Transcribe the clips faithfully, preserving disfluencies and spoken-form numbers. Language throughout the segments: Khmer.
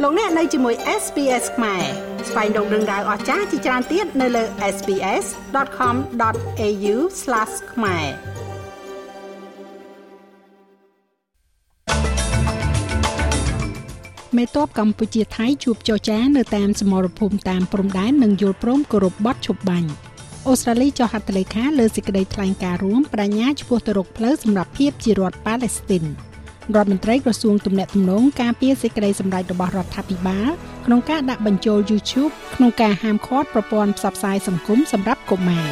លោកអ្នកនៅជាមួយ เอส บี เอส ខ្មែរស្វែងរកដឹងដៅអស្ចារ្យជាច្រើនទៀតនៅលើ เอส บี เอส ដอท คอม ដอท เอ ยู ស្លាស ខ្មែរមេតបកម្ពុជាថៃជួបចរចានៅតាមសមរភូមិតាមព្រំដែននិងយល់ព្រមគោរពបទឈប់បាញ់អូស្ត្រាលីចុះហត្ថលេខាលើសេចក្តីថ្លែងការណ៍រួមបដិញ្ញាឆ្ពោះទៅរកផ្លូវសម្រាប់ភាពជារដ្ឋប៉ាឡេស្ទីនរដ្ឋមន្ត្រីក្រសួងទំនាក់ទំនងការពារសេចក្តីសម្រេចរបស់រដ្ឋាភិបាលក្នុងការដាក់បញ្ចូល YouTube ក្នុងការហាមឃាត់ប្រព័ន្ធផ្សព្វផ្សាយសង្គមសម្រាប់កុមារ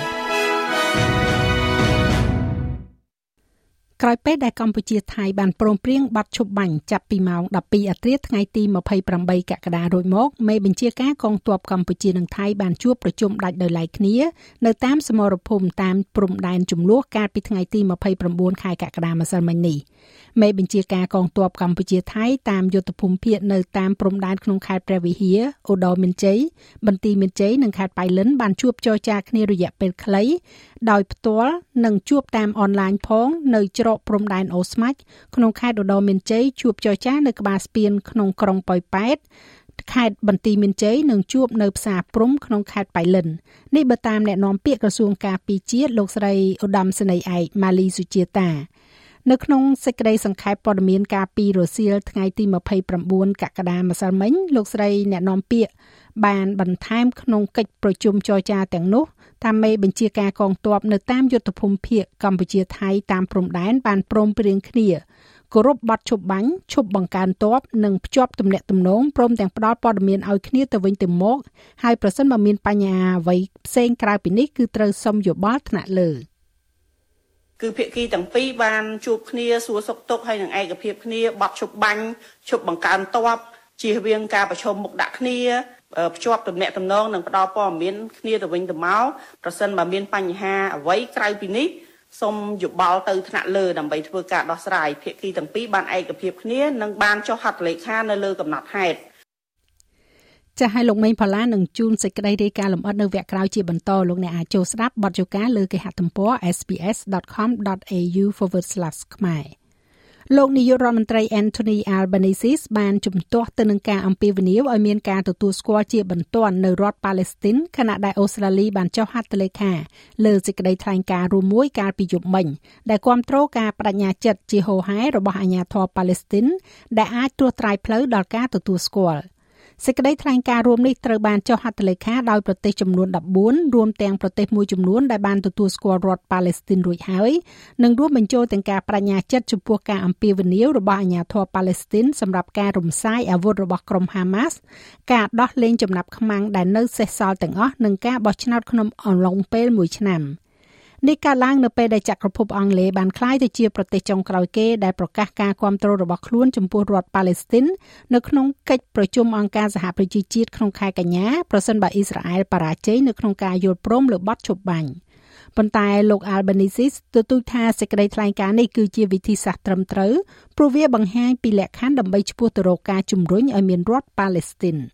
ក្រោយពេលដែលកម្ពុជាថៃបានព្រមព្រៀងបទឈប់បាញ់ចាប់ពីម៉ោងដប់ពីរអធ្រាត្រថ្ងៃទីម្ភៃប្រាំបីកក្កដារួចមកមេបញ្ជាការកងទ័ពកម្ពុជានិងថៃបានជួបប្រជុំដាច់ដោយឡែកគ្នានៅតាមសមរភូមិតាមព្រំដែនជម្លោះកាលពីថ្ងៃទីម្ភៃប្រាំបួនខែកក្កដាម្សិលមិញនេះមេបញ្ជាការកងទ័ពកម្ពុជាថៃតាមយុទ្ធភូមិភាគនៅតាមព្រំដែនក្នុងខេត្តព្រះវិហារឧត្តរមានជ័យបន្ទាយមានជ័យនិងខេត្តបៃលិនបានជួបចរចាគ្នារយៈពេលខ្លីដោយផ្ទាល់និងជួបតាមអនឡាញផងនៅច្រកព្រំដែនអូស្មាច់ក្នុងខេត្តឧត្តរមានជ័យជួបចរចានៅក្បាលស្ពានក្នុងក្រុងប៉ោយប៉ែតខេត្តបន្ទាយមានជ័យនិងជួបនៅផ្សារព្រំក្នុងខេត្តបៃលិននេះបើតាមអ្នកនាំពាក្យក្រសួងការពារជាតិលោកស្រីឧត្តមសេនីយ៍ឯកម៉ាលីសុជាតានៅក្នុងសេចក្តីសង្ខេបព័ត៌មានការពីរសៀលថ្ងៃទីម្ភៃប្រាំបួនកក្កដាម្សិលមិញលោកស្រីអ្នកនាំពាក្យបានបន្ថែមក្នុងកិច្ចប្រជុំចរចាទាំងនោះតាមមេបញ្ជាការកងទ័ពនៅតាមយុទ្ធភូមិភាគកម្ពុជាថៃតាមព្រំដែនបានព្រមព្រៀងគ្នាគោរពបទឈប់បាញ់ឈប់បង្កើនទ័ពនិងភ្ជាប់ទំនាក់ទំនងព្រមទាំងផ្ដល់ព័ត៌មានឲ្យគ្នាទៅវិញទៅមកហើយប្រសិនបើមានបញ្ហាអ្វីផ្សេងក្រៅពីនេះគឺត្រូវសុំយោបល់ថ្នាក់លើគឺភាគីទាំងពីរបានជួបគ្នាសួរសុខទុក្ខហើយនឹងឯកភាពគ្នាបត់ឈប់បាញ់ឈប់បង្កើនទ័ពជៀសវាងការប្រជុំមុខដាក់គ្នាភ្ជាប់ទំនាក់ទំនងនិងផ្ដល់ព័ត៌មានគ្នាទៅវិញទៅមកប្រសិនបើមានបញ្ហាអ្វីក្រៅពីនេះសូមយោបល់ទៅថ្នាក់លើដើម្បីធ្វើការដោះស្រាយភាគីទាំងពីរបានឯកភាពគ្នានិងបានចុះហត្ថលេខានៅលើកំណត់ហេតុចាស់ឲ្យលោកមេងផល្លានឹងជូនសេចក្តីរាយការណ៍លម្អិតនៅវគ្គក្រោយជាបន្តលោកអ្នកអាចចូលស្ដាប់បទយូការលើគេហទំព័រ เอส บี เอส ដอท คอม ដอท เอ ยู ស្លាស ខ្មែរលោកនាយករដ្ឋមន្ត្រី Anthony Albanese បានជំទាស់ទៅនឹងការអំពាវនាវឲ្យមានការទទួលស្គាល់ជាបន្ទាន់នៅរដ្ឋប៉ាឡេស្ទីនខណៈដែលអូស្ត្រាលីបានចុះហត្ថលេខាលើសេចក្តីថ្លែងការណ៍រួមមួយកាលពីយប់មិញដែលគាំទ្រការបដិញ្ញាចិត្តជាហូរហែរបស់អាជ្ញាធរប៉ាឡេស្ទីនដែលអាចត្រួសត្រាយផ្លូវដល់ការទទួលស្គាល់សេចក្តីថ្លែងការណ៍រួមនេះត្រូវបានចុះហត្ថលេខាដោយប្រទេសចំនួនដប់បួនរួមទាំងប្រទេសមួយចំនួនដែលបានទទួលស្គាល់រដ្ឋប៉ាឡេស្ទីនរួចហើយនិងរួមបញ្ចូលទាំងការបដិញ្ញាចិត្តចំពោះការអំពាវនាវរបស់អាជ្ញាធរប៉ាឡេស្ទីនសម្រាប់ការរំសាយអាវុធរបស់ក្រុមហាម៉ាស់ការដោះលែងចំណាប់ខ្មាំងដែលនៅសេសសល់ទាំងអស់និងការបោះឆ្នោតក្នុងអំឡុងពេលមួយឆ្នាំនេះកើតឡើងនៅពេលដែលចក្រភពអង់គ្លេសបានក្លាយទៅជាប្រទេសចុងក្រោយគេដែលប្រកាសការគាំទ្ររបស់ខ្លួនចំពោះរដ្ឋប៉ាឡេស្ទីននៅក្នុងកិច្ចប្រជុំអង្គការសហប្រជាជាតិក្នុងខែកញ្ញាប្រសិនបើអ៊ីស្រាអែលបរាជ័យនៅក្នុងការយល់ព្រមលើបទឈប់បាញ់ប៉ុន្តែលោក Albanese ទទូចថាសេចក្តីថ្លែងការណ៍នេះគឺជាវិធីសាស្ត្រត្រឹមត្រូវព្រោះវាបង្ហាញពីលក្ខខណ្ឌដើម្បីឆ្ពោះទៅរកការជំរុញឲ្យមានរដ្ឋប៉ាឡេស្ទីន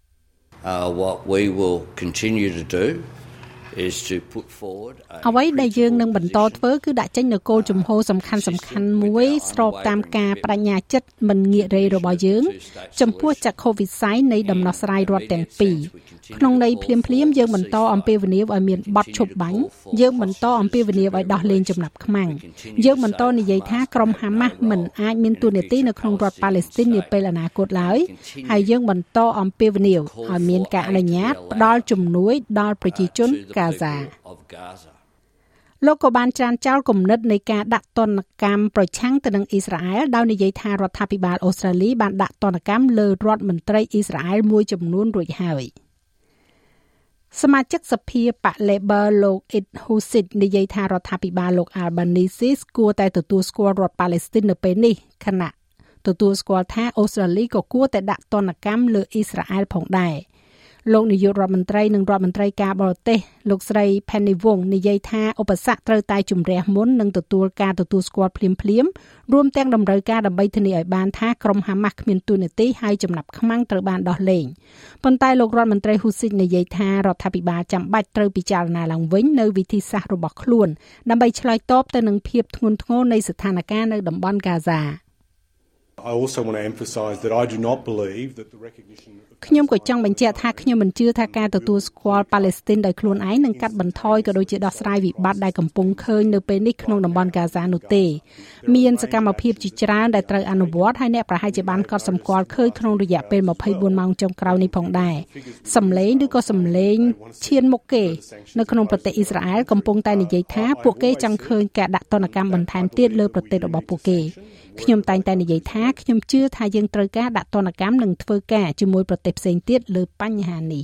Uh, what we will continue to do is to put forward អ្វីដែលយើងនឹងបន្តធ្វើគឺដាក់ចេញនូវគោលជំហរសំខាន់សំខាន់មួយស្របតាមការបដិញ្ញាចិត្តមិនងាករេរបស់យើងចំពោះចក្ខុវិស័យនៃដំណោះស្រាយរដ្ឋទាំងពីរក្នុងន័យភ្លាមភ្លាមយើងបន្តអំពាវនាវឲ្យមានបទឈប់បាញ់យើងបន្តអំពាវនាវឲ្យដោះលែងចំណាប់ខ្មាំងយើងបន្តនិយាយថាក្រុមហាម៉ាស់មិនអាចមានតួនាទីនៅក្នុងរដ្ឋប៉ាឡេស្ទីននាពេលអនាគតឡើយហើយយើងបន្តអំពាវនាវឲ្យមានការអនុញ្ញាតផ្ដល់ជំនួយដល់ប្រជាជនកាហ្សាលោកក៏បានច្រានចោលគំនិតនៃការដាក់ទណ្ឌកម្មប្រឆាំងទៅនឹងអ៊ីស្រាអែលដោយនិយាយថារដ្ឋាភិបាលអូស្ត្រាលីបានដាក់ទណ្ឌកម្មលើរដ្ឋមន្ត្រីអ៊ីស្រាអែលមួយចំនួនរួចហើយសមាជិកសភាបក Labor លោក Ed Husitt និយាយថារដ្ឋាភិបាលលោក Albanese គួរតែទទួលស្គាល់រដ្ឋប៉ាឡេស្ទីននៅពេលនេះខណៈទទួលស្គាល់ថាអូស្ត្រាលីក៏គួរតែដាក់ទណ្ឌកម្មលើអ៊ីស្រាអែលផងដែរលោកនាយករដ្ឋមន្ត្រីនិងរដ្ឋមន្ត្រីការបរទេសលោកស្រី Penny Wong និយាយថាឧបសគ្គត្រូវតែជំរះមុននឹងទទួលការទទួលស្គាល់ភ្លាមៗរួមទាំងតម្រូវការដើម្បីធានាឲ្យបានថាក្រុមហាម៉ាស់គ្មានទូនាទីហើយចំណាប់ខ្មាំងត្រូវបានដោះលែងប៉ុន្តែលោករដ្ឋមន្ត្រី Husitt និយាយថារដ្ឋាភិបាលចាំបាច់ត្រូវពិចារណាឡើងវិញនៅវិធីសាស្ត្ររបស់ខ្លួនដើម្បីឆ្លើយតបទៅនឹងភាពធ្ងន់ធ្ងរនៃស្ថានភាពនៅតំបន់ហ្គាហ្សា I also want to emphasize that I do not believe that the recognition ខ្ញុំក៏ចង់បញ្ជាក់ថាខ្ញុំមិនជឿថាការទទួលស្គាល់ប៉ាឡេស្ទីនដោយខ្លួនឯងនឹងកាត់បន្ថយក៏ដូចជាដោះស្រាយវិបត្តិដែលកំពុងឃើញនៅពេលនេះក្នុងតំបន់ហ្គាហ្សានោះទេមានសកម្មភាពជាច្រើនដែលត្រូវអនុវត្តហើយអ្នកប្រហែលជាបានកត់សម្គាល់ឃើញក្នុងរយៈពេលម្ភៃបួនម៉ោងចុងក្រោយនេះផងដែរសម្លេងឬក៏សម្លេងឈានមុខគេនៅក្នុងប្រទេសអ៊ីស្រាអែលកំពុងតែនិយាយថាពួកគេចង់ឃើញការដាក់ទណ្ឌកម្មបន្ថែមទៀតលើប្រទេសរបស់ពួកគេខ្ញុំតែងតែនិយាយថាខ្ញុំជឿថាយើងត្រូវការដាក់ទណ្ឌកម្មនិងធ្វើការជាមួយប្រទេសផ្សេងទៀតលើបញ្ហានេះ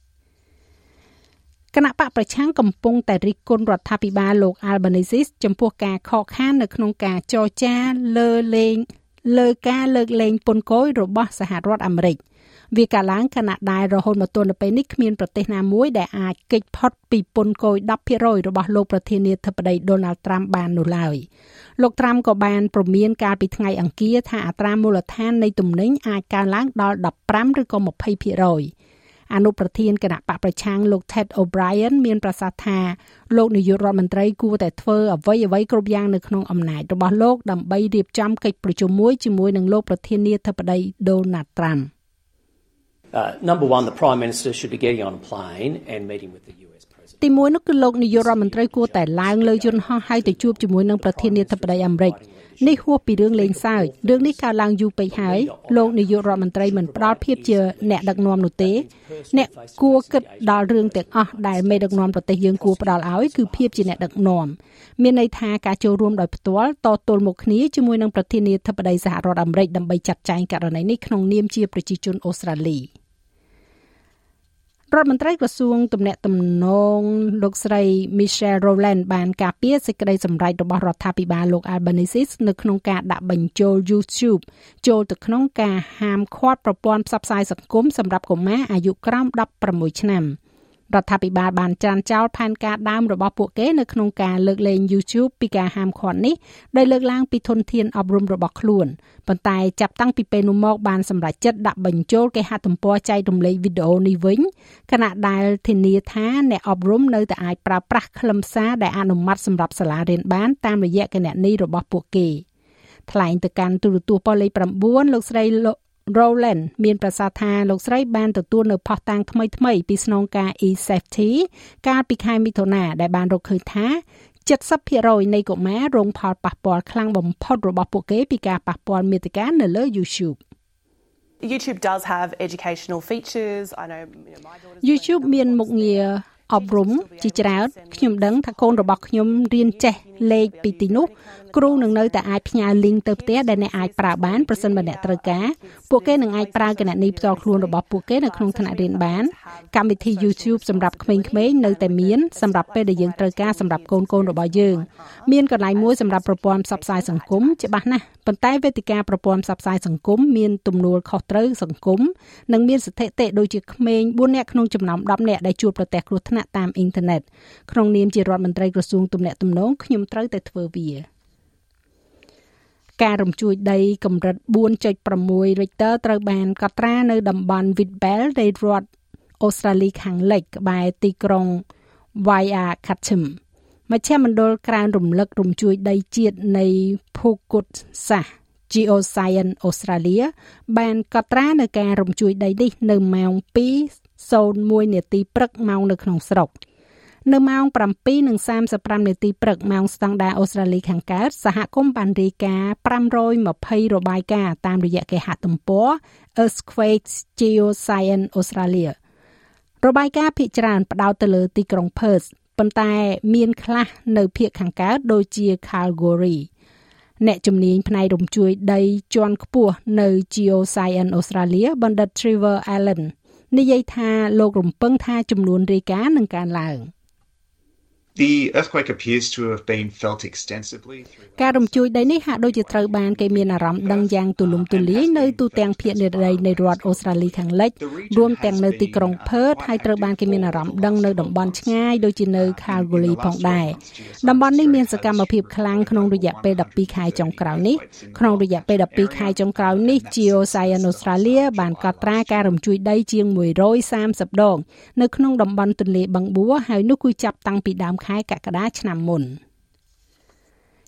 គណៈបកប្រឆាំងកំពុងតែរិះគន់រដ្ឋាភិបាលលោក Albanese ចំពោះការខកខាននៅក្នុងការចរចាលើលេងលើការលើកលែងពន្ធគយរបស់សហរដ្ឋអាមេរិកវាកាលឡើងខណៈដែលរហូតមកទល់នៅពេលនេះគ្មានប្រទេសណាមួយដែលអាចគេចផុតពីពន្ធគយ ដប់ភាគរយ របស់លោកប្រធានាធិបតី Donald Trump បាននោះឡើយលោក Trump ក៏បានព្រមានកាលពីថ្ងៃអង្គារថាអត្រាមូលដ្ឋាននៃទំនិញអាចកើនឡើងដល់ដប់ប្រាំឬក៏ម្ភៃភាគរយអនុប្រធានគណៈបកប្រឆាំងលោក Ted O'Brien មានប្រសាសន៍ថាលោកនាយករដ្ឋមន្ត្រីគួរតែធ្វើអ្វីអ្វីគ្រប់យ៉ាងនៅក្នុងអំណាចរបស់លោកដើម្បីរៀបចំកិច្ចប្រជុំមួយជាមួយនឹងលោកប្រធានាធិបតី Donald Trump Uh, number one, the Prime Minister should be getting on a plane and meeting with the U S President. ទីមួយនោះគឺលោកនាយករដ្ឋមន្ត្រីគួរតែឡើងលើយន្តហោះហើយទៅជួបជាមួយនឹងប្រធានាធិបតីអាមេរិកនេះហួសពីរឿងលេងសើចរឿងនេះកើតឡើងយូរពេកហើយលោកនាយករដ្ឋមន្ត្រីមិនផ្ដល់ភាពជាអ្នកដឹកនាំនោះទេអ្នកគួរគិតដល់រឿងទាំងអស់ដែលមេដឹកនាំប្រទេសយើងគួរផ្ដល់ឲ្យគឺភាពជាអ្នកដឹកនាំមានន័យថាការចូលរួមដោយផ្ទាល់តទល់មុខគ្នាជាមួយនឹងប្រធានាធិបតីសហរដ្ឋអាមេរិកដើម្បីចាត់ចែងករណីនេះក្នុងនាមជាប្រជាជនអូស្ត្រាលីរដ្ឋមន្ត្រីក្រសួងទំនាក់ទំនងលោកស្រី Michelle Rowland បានការពារសេចក្តីសម្រេចរបស់រដ្ឋាភិបាលលោក Albanese នៅក្នុងការដាក់បញ្ចូល YouTube ចូលទៅក្នុងការហាមឃាត់ប្រព័ន្ធផ្សព្វផ្សាយសង្គមសម្រាប់កុមារអាយុក្រោមដប់ប្រាំមួយឆ្នាំរដ្ឋាភិបាលបានច្រានចោលផែនការដើមរបស់ពួកគេនៅក្នុងការលើកលែង YouTube ពីការហាមឃាត់នេះដោយលើកឡើងពីធនធានអប់រំរបស់ខ្លួនប៉ុន្តែចាប់តាំងពីពេលនោះមកបានសម្រេចចិត្តដាក់បញ្ចូលគេហទំព័រចែករំលែកវីដេអូនេះវិញខណៈដែលធានាថាអ្នកអប់រំនៅតែអាចប្រើប្រាស់ខ្លឹមសារដែលអនុម័តសម្រាប់សាលារៀនបានតាមរយៈគណនីរបស់ពួកគេថ្លែងទៅកាន់ទូរទស្សន៍ប៉ុស្តិ៍លេខប្រាំបួនលោកស្រី Rowland មានប្រសាសន៍ថាលោកស្រីបានទទួលនៅភស្តុតាងថ្មីៗពីស្នងការ e-safety កាលពីខែមិថុនាដែលបានរកឃើញថា เจ็ดสิบเปอร์เซ็นต์ នៃកុមាររងផលប៉ះពាល់ខ្លាំងបំផុតរបស់ពួកគេពីការប៉ះពាល់មាតិកានៅលើ YouTube YouTube does have educational features. I know, you know my daughter's YouTube មានមុខងារអប់រំជាច្រើនខ្ញុំដឹងថាកូនរបស់ខ្ញុំរៀនចេះលេខពីទីនោះគ្រូនឹងនៅតែអាចផ្ញើ link ទៅផ្ទះដែលអ្នកអាចប្រើបានប្រសិនបើអ្នកត្រូវការពួកគេនឹងអាចប្រើគណនីផ្ទាល់ខ្លួនរបស់ពួកគេនៅក្នុងថ្នាក់រៀនបានកម្មវិធី YouTube សម្រាប់ក្មេងៗនៅតែមានសម្រាប់ពេលដែលយើងត្រូវការសម្រាប់កូនៗរបស់យើងមានកន្លែងមួយសម្រាប់ប្រព័ន្ធផ្សព្វផ្សាយសង្គមច្បាស់ណាស់ប៉ុន្តែវេទិកាប្រព័ន្ធផ្សព្វផ្សាយសង្គមមានទំនួលខុសត្រូវសង្គមនិងមានស្ថិតិដូចជាក្មេងបួននាក់ក្នុងចំណោមដប់នាក់ដែលជួបប្រទះគ្រោះថ្នាក់តាមអ៊ីនធឺណិតក្នុងនាមជារដ្ឋមន្ត្រីក្រសួងទំនាក់ទំនងខ្ញុំត្រូវតែធ្វើវាការរំជួយដីកម្រិត បួនចុចប្រាំមួយ Richter ត្រូវបានកត់ត្រានៅតំបន់ Whitbell នៃរដ្ឋអូស្ត្រាលីខាងលិចក្បែរទីក្រុង Waikatam មជ្ឈមណ្ឌលក្រានរំលឹករំជួយដីជាតិនៃ Phukutsa Geoscience Australia បានកត់ត្រានៅការរំជួយដីនេះនៅម៉ោង ពីរម៉ោងមួយ នាទីព្រឹកម៉ោងនៅក្នុងស្រុកនៅម៉ោង ប្រាំពីរសាមសិបប្រាំ នាទីព្រឹកម៉ោងស្តង់ដារអូស្ត្រាលីខាងកើតសហគមន៍បានរាយការណ៍ប្រាំរយម្ភៃរបាយការណ៍តាមរយៈគេហទំព័រ Earthquake Geoscience Australia របាយការណ៍ភាគច្រើនផ្ដោតទៅលើទីក្រុង Perth ប៉ុន្តែមានខ្លះនៅភាគខាងកើតដូចជា Kalgoorlie អ្នកជំនាញផ្នែករំជួយដីជាន់ខ្ពស់នៅ Geoscience Australia បណ្ឌិត Trevor Allen និយាយថាលោករំពឹងថាចំនួនរាយការណ៍នឹងកើនឡើង The earthquake appears to have been felt extensively. ការរំជួយដីនេះហាក់ដូចជាត្រូវបានគេមានអារម្មណ៍ដឹងយ៉ាងទូលំទូលាយនៅទូទាំងភាគនិរតីនៃរដ្ឋអូស្ត្រាលីខាងលិចរួមទាំងនៅទីក្រុង Perth ហើយត្រូវបានគេមានអារម្មណ៍ដឹងនៅតំបន់ឆ្ងាយដូចជានៅ Kalgoorlie ផងដែរតំបន់នេះមានសកម្មភាពខ្លាំងក្នុងរយៈពេលដប់ពីរខែចុងក្រោយនេះក្នុងរយៈពេលដប់ពីរខែចុងក្រោយនេះ Geoscience Australia បានកត់ត្រាការរំជួយដីជាងមួយរយសាមសិបដងនៅក្នុងតំបន់ទន្លេបឹងបួរហើយនោះគឺចាប់តាំងពីដើមខែកក្កដាឆ្នាំមុន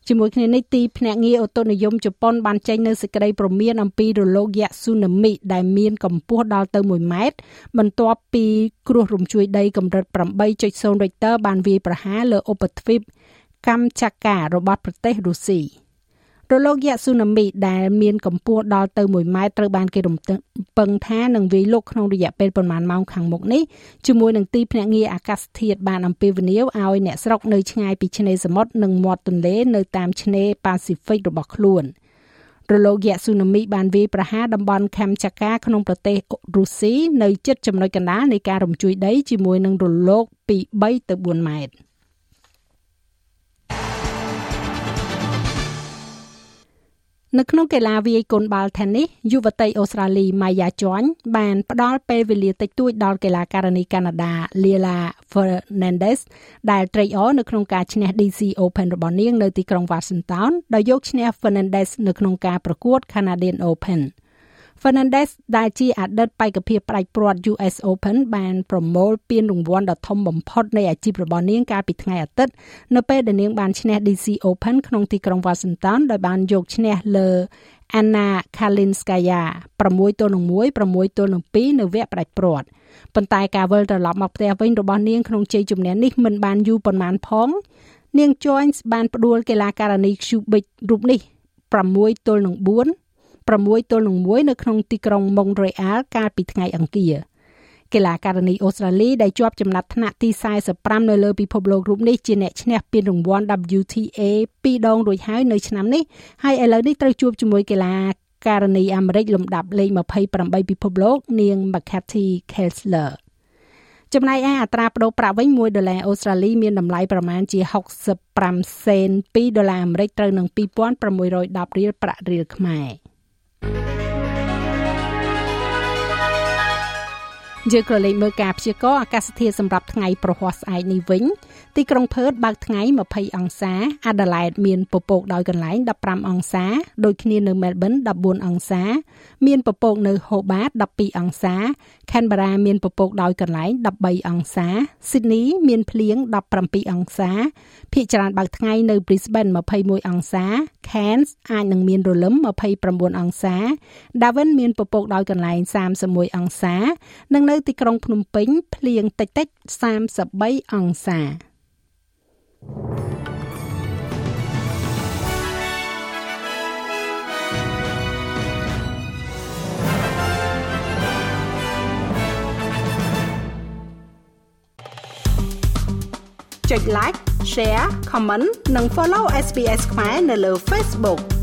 ជាមួយគ្នានេះទីភ្នាក់ងារឧតុនិយមជប៉ុនបានចេញនូវសេចក្តីព្រមានអំពីរលកយក្សស៊ូណាមីដែលមានកម្ពស់ដល់ទៅមួយម៉ែត្របន្ទាប់ពីគ្រោះរំជួយដីកម្រិត ប្រាំបីចុចศูนย์ Richter បានវាយប្រហារលើឧបទ្វីបកម្ចាការបស់ប្រទេសរុស្ស៊ីរលកយក្សស៊ូណាមីដែលមានកម្ពស់ដល់ទៅមួយម៉ែត្រត្រូវបានគេរំពឹងថានឹងវាយលុកក្នុងរយៈពេលប្រមាណម៉ោងខាងមុខនេះជាមួយនឹងទីភ្នាក់ងារអាកាសធាតុបានអំពាវនាវឲ្យអ្នកស្រុកនៅឆ្ងាយពីឆ្នេរសមុទ្រនិងមាត់ទន្លេនៅតាមឆ្នេរប៉ាស៊ីហ្វិករបស់ខ្លួនរលកយក្សស៊ូណាមីបានវាយប្រហារតំបន់ខាំចាកាក្នុងប្រទេសរុស្ស៊ីនៅជិតចំណុចកណ្ដាលនៃការរំជួយដីជាមួយនឹងរលកពីបីទៅបួនម៉ែត្រនៅក្នុងកីឡាវាយកូនបាល់ថេននីសយុវតីអូស្ត្រាលី Maya John បានផ្ដល់ពេលវេលាតិចតួចដល់កីឡាការិនីកាណាដា Lila Fernandez ដែលត្រេកអរនៅក្នុងការឈ្នះ đê xê Open របស់នាងនៅទីក្រុង Washington ដោយយកឈ្នះ Fernandez នៅក្នុងការប្រកួត Canadian Open Fernandez ដែលជាអតីតបេក្ខភាពផ្ដាច់ព្រាត់ U S Open បានប្រមូលពានរង្វាន់ដ៏ធំបំផុតនៃអាជីពរបស់នាងកាលពីថ្ងៃអាទិត្យនៅពេលដែលនាងបានឈ្នះ đê xê Open ក្នុងទីក្រុង Washington ដោយបានយកឈ្នះលើ Anna Kalinskaya ប្រាំមួយទល់នឹងមួយ ប្រាំមួយទល់នឹងពីរនៅវគ្គផ្ដាច់ព្រាត់ប៉ុន្តែការវិលត្រឡប់មកផ្ទះវិញរបស់នាងក្នុងជ័យជំនះនេះមិនបានយូរប៉ុន្មានផងនាង Jones បានផ្ដួលកីឡាការិនី Cubic រូបនេះប្រាំមួយទល់នឹងបួនប្រាំមួយទល់នឹងមួយនៅក្នុងទីក្រុង Montreal កាលពីថ្ងៃអង្គារកីឡាការិនីអូស្ត្រាលីដែលជាប់ចំណាត់ថ្នាក់ទីសែសិបប្រាំនៅលើពិភពលោករូបនេះជាអ្នកឈ្នះពានរង្វាន់ W T A ពីរដងរួចហើយនៅឆ្នាំនេះហើយឥឡូវនេះត្រូវជួបជាមួយកីឡាការិនីអាមេរិកលំដាប់លេខยี่สิบแปดពិភពលោកនាង Macathy Kessler ចំណែកឯអត្រាប្តូរប្រាក់វិញមួយដុល្លារអូស្ត្រាលីមានតម្លៃប្រមាណជាหกสิบห้าសេនពីរដុល្លារអាមេរិកត្រូវនឹង two thousand six hundred ten រៀលប្រាក់រៀលខ្មែរយើងក៏លេខមើលការព្យាករណ៍អាកាសធាតុសម្រាប់ថ្ងៃប្រហ័សស្អែកនេះវិញទីក្រុងផឺតបើកថ្ងៃยี่สิบអង្សាអាដាលេដមានពពកដោយកន្លែង15អង្សាដូចគ្នានៅមែលប៊ន14អង្សាមានពពកនៅហូបាត12អង្សាខេនបារ៉ាមានពពកដោយកន្លែង13អង្សាស៊ីដនីមានភ្លៀង17អង្សាភាគច្រើនបើកថ្ងៃនៅ Brisbane twenty-oneអង្សា Cairns អាចនឹងមានរលឹមtwenty-nineអង្សា Darwin មានពពកដោយកន្លែងthirty-oneអង្សានិងនៅទីក្រុងភ្នំពេញភ្លៀងតិចតិចthirty-threeអង្សាចុច like share comment និង follow S B S ខ្មែរនៅលើ Facebook